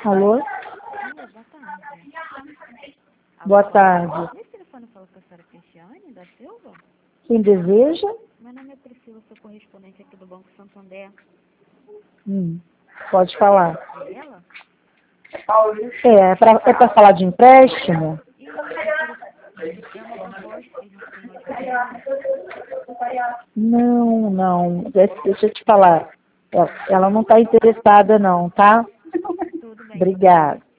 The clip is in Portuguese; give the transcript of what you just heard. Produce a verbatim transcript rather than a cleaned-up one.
Alô? Alô, boa tarde. Boa tarde. Esse telefone fala com a senhora Cristiane da Silva? Quem deseja? Meu nome é Priscila, sou correspondente aqui do Banco Santander. Hum, pode falar. É ela? É, é para é pra falar de empréstimo? E é uma proposta que a gente tem hoje para ela. Não, não. Deixa deixa eu te falar. Ela ela não está interessada não, tá? Tudo bem. Obrigada.